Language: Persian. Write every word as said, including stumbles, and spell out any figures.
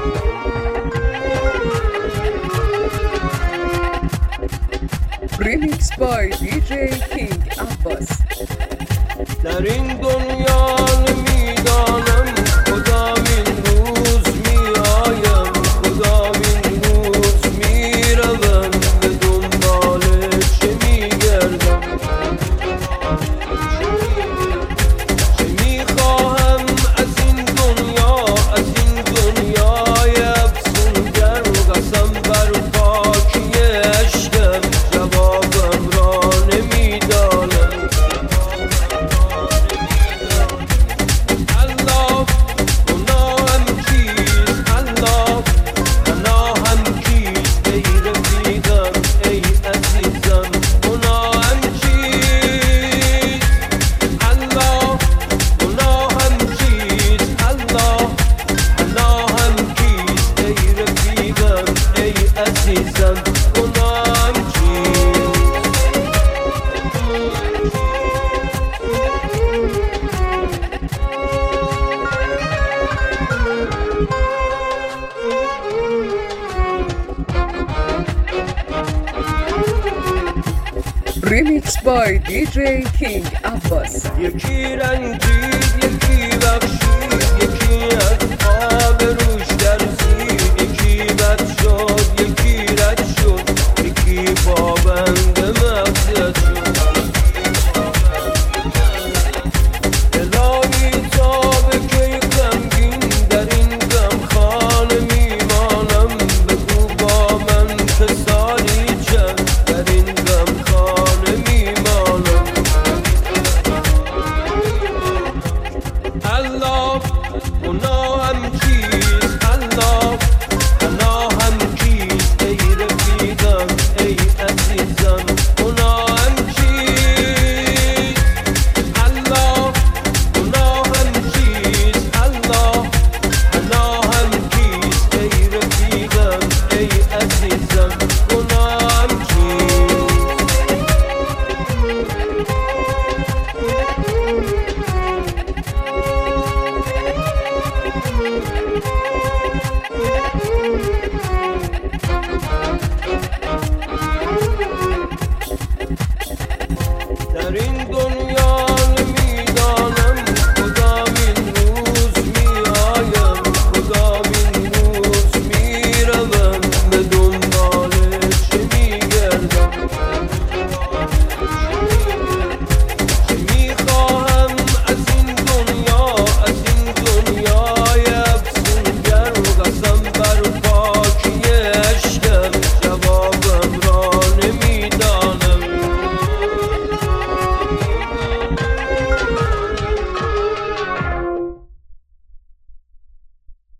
Remix by دی جی King Abbas. در این دنیا نمیدانم کدام این روز میآیم، کدام این روز میروم، به دنبال چه میگردم، چه میخواهم از این دنیا، از این دنیای افسونگر. قسم بر پاکی عشقم جوابم را نمیدانم. الله گناهم کیست، الله پناهم کیست، ای رفیقم ای عزیزم گناهم چیست. الله گناهم چیست، الله پناهم کیست، ای رفیقم ای عزیزم گناهم چیست. Remix by دی جی King Abbas. یکی رنجید یکی بخشید، یکی از آبرو